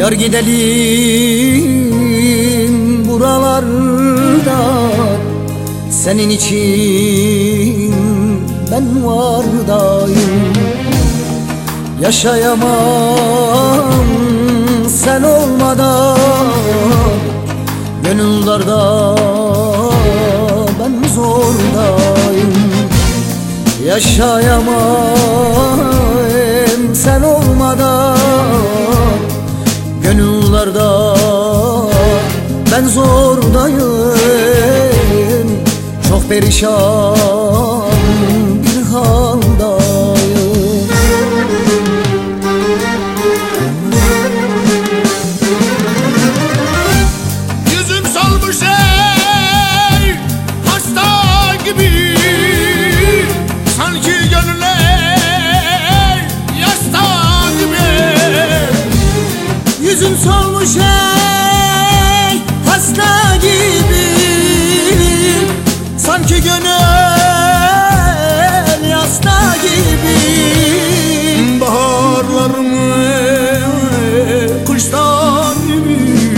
Yar gidelim buralardan, senin için ben vardayım. Yaşayamam sen olmadan, gönül darda ben zordayım. Yaşayamam sen olmadan, gönül darda ben zordayım. Çok perişan bir haldayım. Yüzüm solmuş ey hasta gibi, sanki gönüle yasta gibi. Yüzüm solmuş ey hasta gibi, sanki gönül yasta gibi. Baharlarımı kıştan gibi,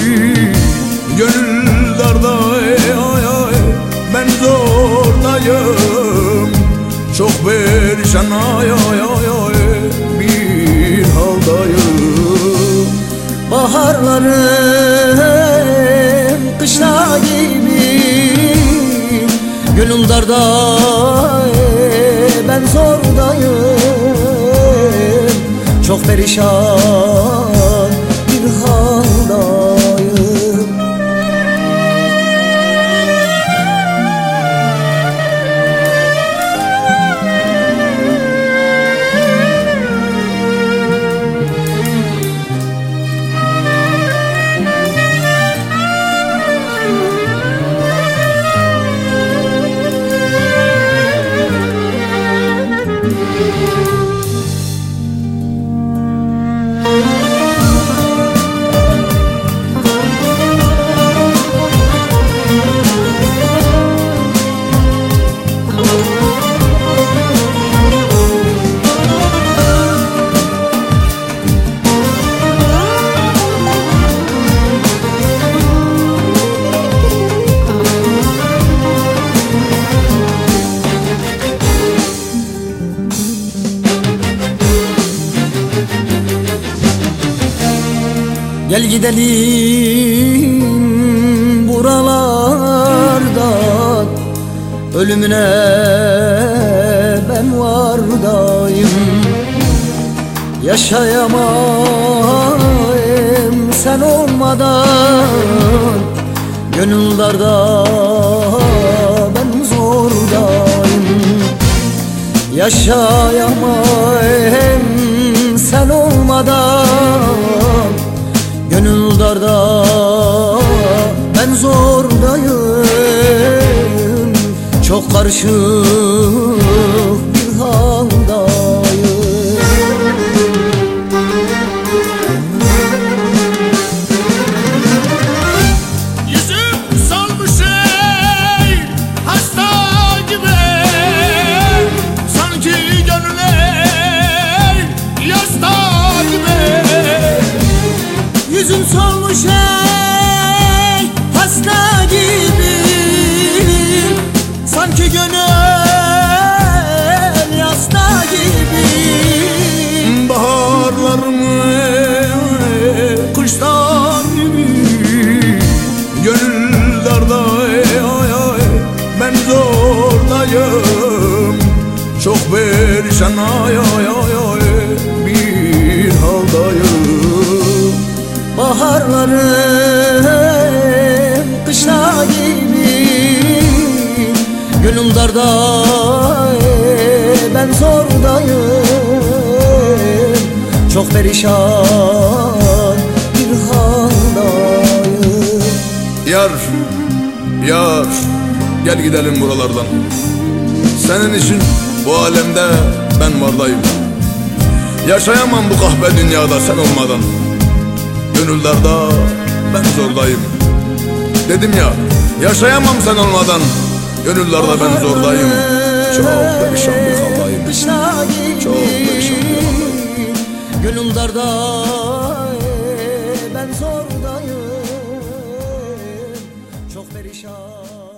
gönül darda ben zordayım. Çok perişan bir haldayım. Baharlarım kışta gibi, gönül darda ben zordayım. Çok perişan bir haldayım. Gel gidelim buralardan, ölümüne ben vardayım. Yaşayamam sen olmadan, gönül darda ben zordayım. Yaşayamam sen olmadan, gönül darda ben zordayım. Çok karışık bir haldayım. Yüzüm solmuş ey hasta gibi, sanki gönüle yasta gibi. Yüzüm solmuş ey hasta gibi, sanki gönül yasta gibi. Baharlarımı kıştan gibi, gönül darda ben zordayım. Çok perişan bir haldayım. Baharlarım kışta gibi, gönül darda ben zordayım. Çok perişan bir haldayım. Yar, gel gidelim buralardan. Senin için bu alemde ben vardayım. Yaşayamam bu kahpe dünyada sen olmadan, gönül darda ben zordayım. Dedim ya, yaşayamam sen olmadan, gönül darda ben zordayım. Çok perişan bir haldayım. Çok perişan bir haldayım. Gönül darda ben zordayım, çok perişan.